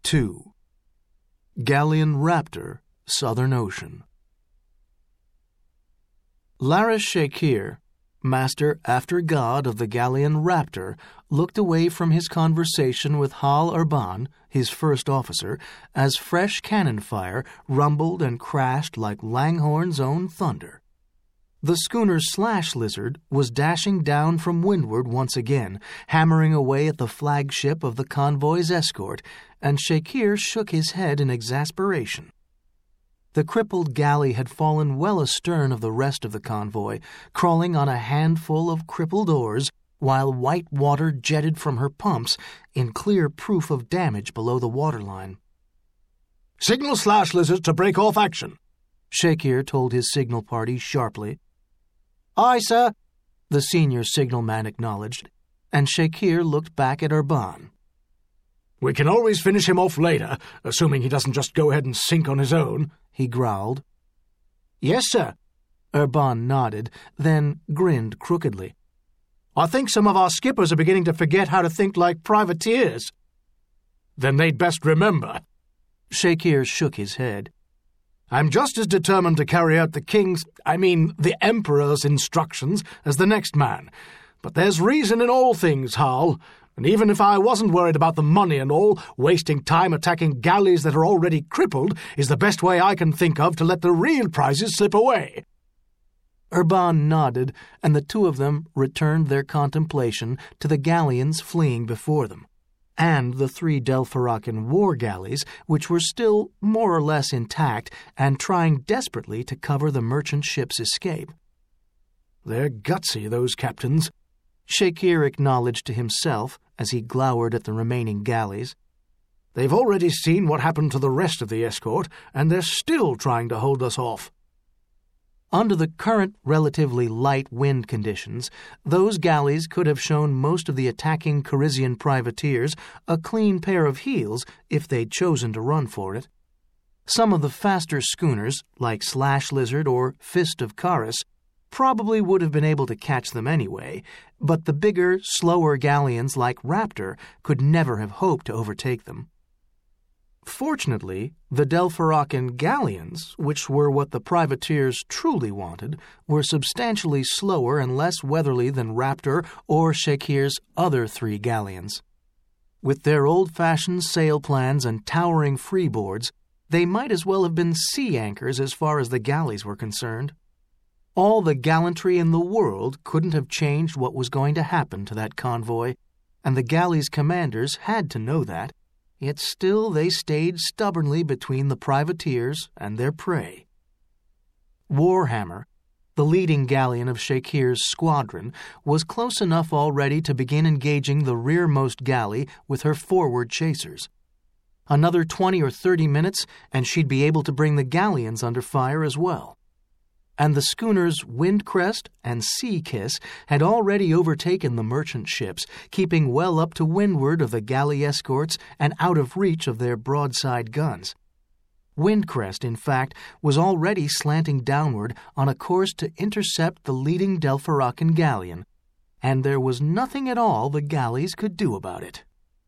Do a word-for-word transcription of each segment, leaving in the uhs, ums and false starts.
two. Galleon Raptor, Southern Ocean. Laris Shakir, master after god of the galleon Raptor, looked away from his conversation with Hal Urban, his first officer, as fresh cannon fire rumbled and crashed like Langhorne's own thunder. The schooner Slash Lizard was dashing down from windward once again, hammering away at the flagship of the convoy's escort, and Shakir shook his head in exasperation. The crippled galley had fallen well astern of the rest of the convoy, crawling on a handful of crippled oars, while white water jetted from her pumps in clear proof of damage below the waterline. "Signal Slash Lizard to break off action," Shakir told his signal party sharply. "Aye, sir," the senior signalman acknowledged, and Shakir looked back at Urban. "We can always finish him off later, assuming he doesn't just go ahead and sink on his own," he growled. "Yes, sir," Urban nodded, then grinned crookedly. "I think some of our skippers are beginning to forget how to think like privateers." "Then they'd best remember." Shakir shook his head. "I'm just as determined to carry out the king's, I mean, the emperor's instructions as the next man. But there's reason in all things, Hal. And even if I wasn't worried about the money and all, wasting time attacking galleys that are already crippled is the best way I can think of to let the real prizes slip away." Urban nodded, and the two of them returned their contemplation to the galleons fleeing before them, and the three Delpharakan war galleys, which were still more or less intact and trying desperately to cover the merchant ship's escape. "They're gutsy, those captains," Shakir acknowledged to himself as he glowered at the remaining galleys. "They've already seen what happened to the rest of the escort, and they're still trying to hold us off." Under the current relatively light wind conditions, those galleys could have shown most of the attacking Carizian privateers a clean pair of heels if they'd chosen to run for it. Some of the faster schooners, like Slash Lizard or Fist of Charis, probably would have been able to catch them anyway, but the bigger, slower galleons like Raptor could never have hoped to overtake them. Fortunately, the Delpharakan galleons, which were what the privateers truly wanted, were substantially slower and less weatherly than Raptor or Shakir's other three galleons. With their old-fashioned sail plans and towering freeboards, they might as well have been sea anchors as far as the galleys were concerned. All the gallantry in the world couldn't have changed what was going to happen to that convoy, and the galley's commanders had to know that. Yet still they stayed stubbornly between the privateers and their prey. Warhammer, the leading galleon of Shakir's squadron, was close enough already to begin engaging the rearmost galley with her forward chasers. Another twenty or thirty minutes, and she'd be able to bring the galleons under fire as well. And the schooners Windcrest and Sea Kiss had already overtaken the merchant ships, keeping well up to windward of the galley escorts and out of reach of their broadside guns. Windcrest, in fact, was already slanting downward on a course to intercept the leading Delpharakan galleon, and there was nothing at all the galleys could do about it.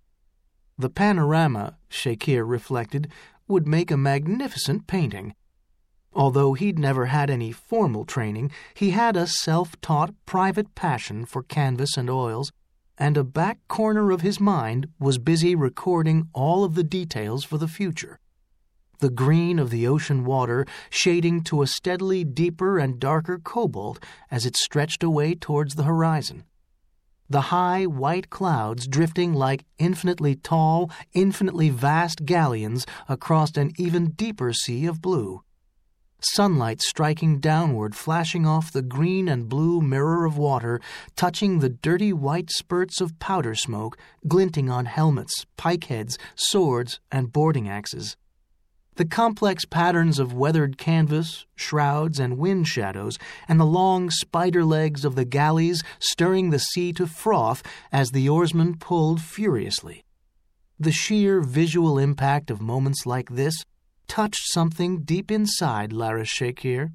The panorama, Shakir reflected, would make a magnificent painting. Although he'd never had any formal training, he had a self-taught private passion for canvas and oils, and a back corner of his mind was busy recording all of the details for the future. The green of the ocean water shading to a steadily deeper and darker cobalt as it stretched away towards the horizon. The high white clouds drifting like infinitely tall, infinitely vast galleons across an even deeper sea of blue. Sunlight striking downward, flashing off the green and blue mirror of water, touching the dirty white spurts of powder smoke, glinting on helmets, pikeheads, swords, and boarding axes. The complex patterns of weathered canvas, shrouds, and wind shadows, and the long spider legs of the galleys stirring the sea to froth as the oarsmen pulled furiously. The sheer visual impact of moments like this touched something deep inside Laris Shakir.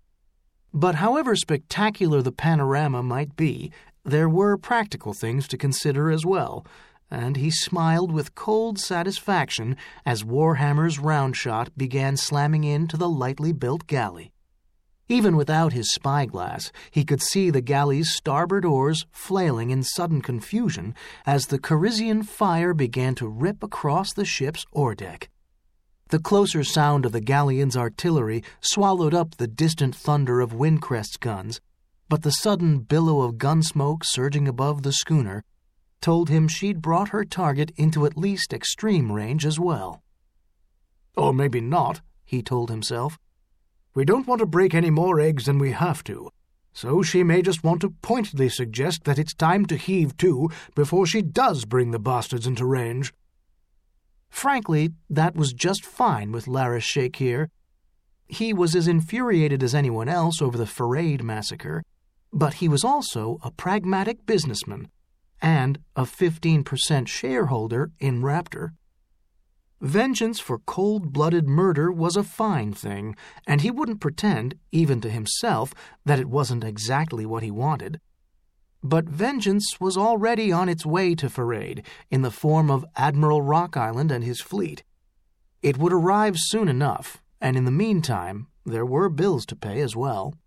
But however spectacular the panorama might be, there were practical things to consider as well, and he smiled with cold satisfaction as Warhammer's roundshot began slamming into the lightly built galley. Even without his spyglass, he could see the galley's starboard oars flailing in sudden confusion as the Carizian fire began to rip across the ship's oar-deck. The closer sound of the galleon's artillery swallowed up the distant thunder of Windcrest's guns, but the sudden billow of gun smoke surging above the schooner told him she'd brought her target into at least extreme range as well. Or maybe not, he told himself. We don't want to break any more eggs than we have to, so she may just want to pointedly suggest that it's time to heave to before she does bring the bastards into range. Frankly, that was just fine with Laris Shakir. He was as infuriated as anyone else over the Farade massacre, but he was also a pragmatic businessman and a fifteen percent shareholder in Raptor. Vengeance for cold-blooded murder was a fine thing, and he wouldn't pretend, even to himself, that it wasn't exactly what he wanted. But vengeance was already on its way to Farade in the form of Admiral Rock Island and his fleet. It would arrive soon enough, and in the meantime, there were bills to pay as well.